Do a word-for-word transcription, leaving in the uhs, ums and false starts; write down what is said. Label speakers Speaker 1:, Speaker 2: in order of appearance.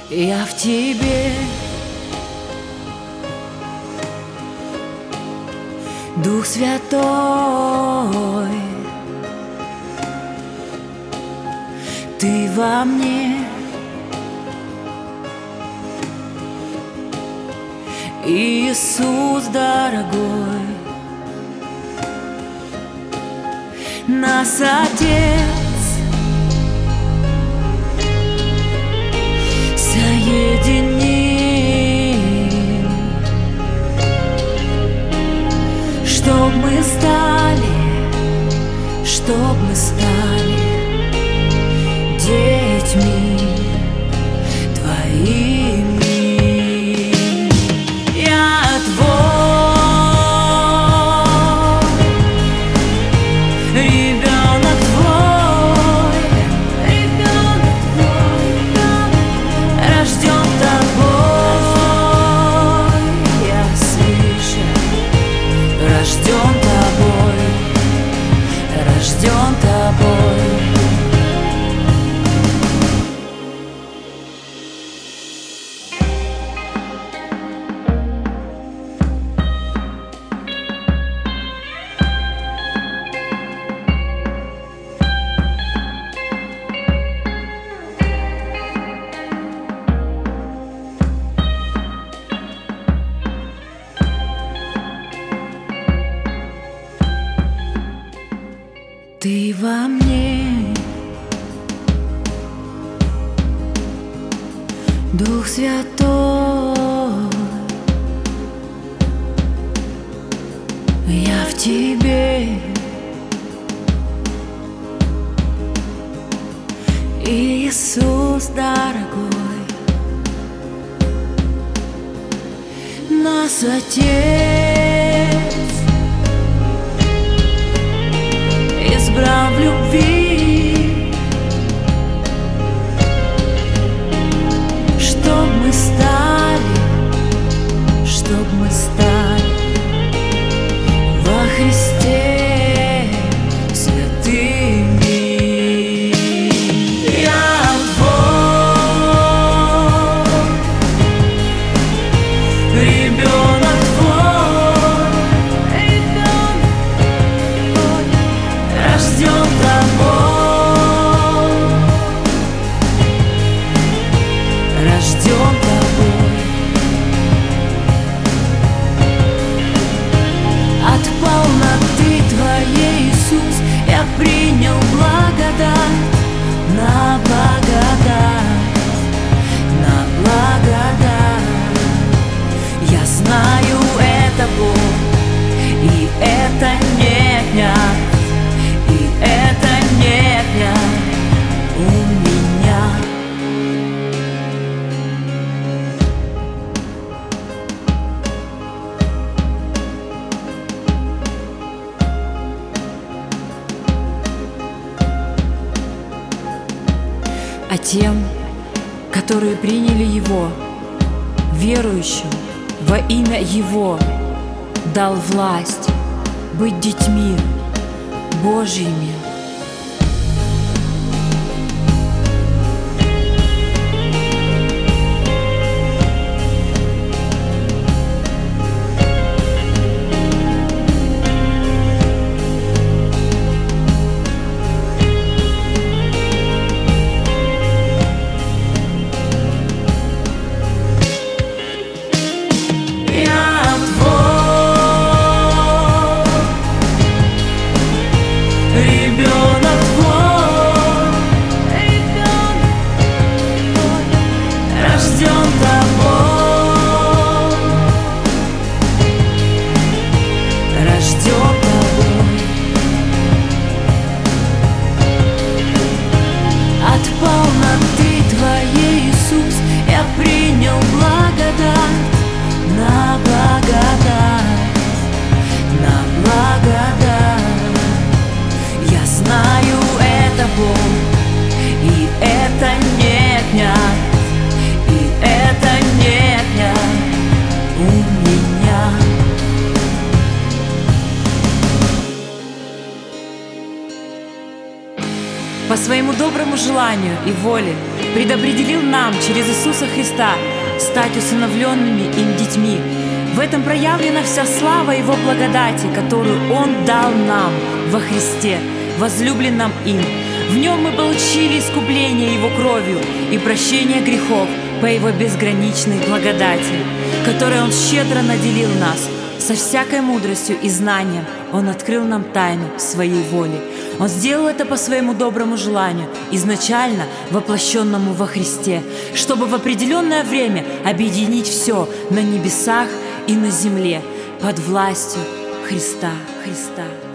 Speaker 1: Я в тебе, Дух Святой, Ты во мне, Иисус дорогой, нас Отец соединил, чтоб мы стали, чтоб мы стали детьми Твоими. Я Твой, ребенок Твой, ребенок Твой, рожден Тобой, я слышу, рожден Тобой, рожден Тобой. Ты во мне, Дух Святой, я в тебе, Иисус дорогой, нас Отец избрал в любви, чтоб мы стали, чтоб мы стали во Христе святыми. Я Твой, ребенок Твой, рожден Тобой, рожден Тобой. От полноты Твоей, Иисус, я принял благодать на благодать, на благодать. Я знаю, это Бог, и это не князь, и это не князь у меня. А тем, которые приняли Его, верующим во имя Его, дал власть быть детьми Божьими. Ребенок своему доброму желанию и воле предопределил нам через Иисуса Христа стать усыновленными им детьми. В этом проявлена вся слава Его благодати, которую Он дал нам во Христе, возлюбленном им. В Нем мы получили искупление Его кровью и прощение грехов по Его безграничной благодати, которой Он щедро наделил нас. Со всякой мудростью и знанием Он открыл нам тайну Своей воли. Он сделал это по Своему доброму желанию, изначально воплощенному во Христе, чтобы в определенное время объединить все на небесах и на земле под властью Христа. Христа.